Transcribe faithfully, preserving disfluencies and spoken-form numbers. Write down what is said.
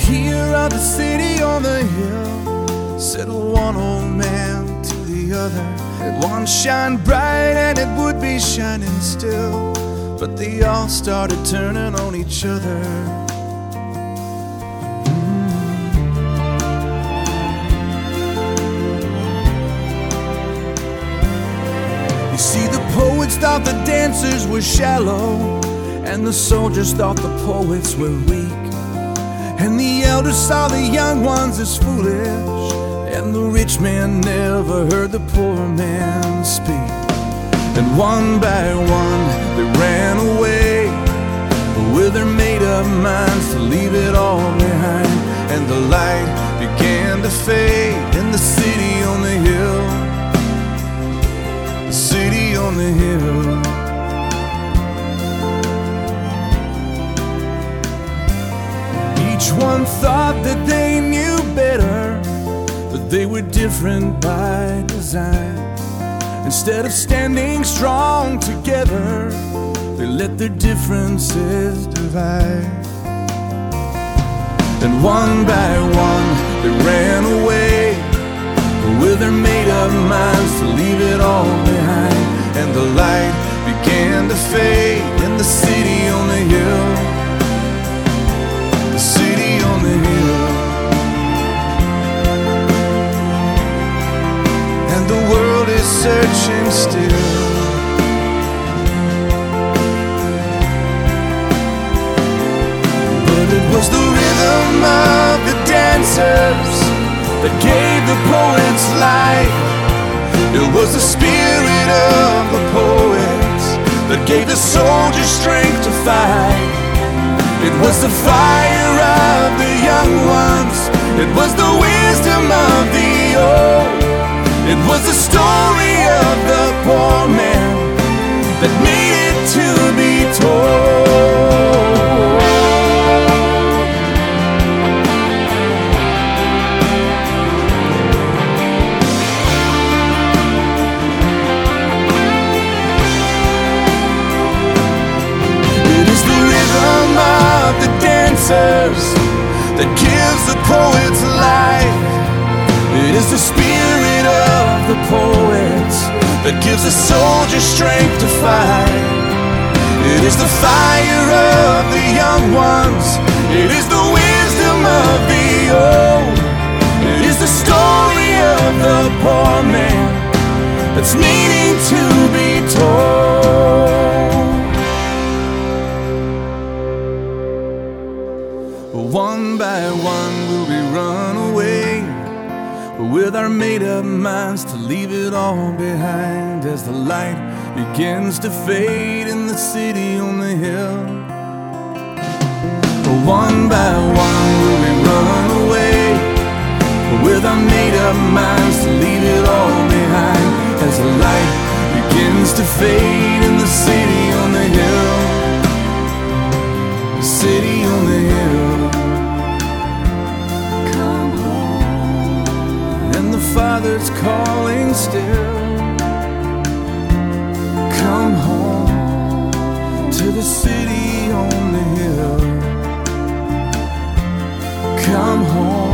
here of the city on the hill, said one old man to the other, it once shined bright and it would be shining still, but they all started turning on each other. You see, the poets thought the dancers were shallow, and the soldiers thought the poets were weak, and the elders saw the young ones as foolish, and the rich man never heard the poor man speak. And one by one they ran away with their made-up minds to leave it all behind, and the light began to fade in the city on the hill, the city on the hill. Each one thought that they knew better, but they were different by design. Instead of standing strong together, they let their differences divide. And one by one they ran away with their made-up minds to leave it all behind, and the light began to fade in the city on the hill, the city on the hill. And the world is searching still. But it was the rhythm of the dancers that gave the poets life. It was the spirit of the poets that gave the soldiers strength to fight. It was the fire of the young ones, it was the wisdom of the old, it was the story of the poor man that needed to be told. That gives the poets life. It is the spirit of the poets that gives the soldiers strength to fight. It is the fire of the young ones, it is the wisdom of the old, it is the story of the poor man that's needing to be told. One by one will we run away with our made-up minds to leave it all behind, as the light begins to fade in the city on the hill. One by one will we run away with our made-up minds to leave it all behind, as the light begins to fade in the city on the hill, the city on the hill. Father's calling still. Come home to the city on the hill. Come home.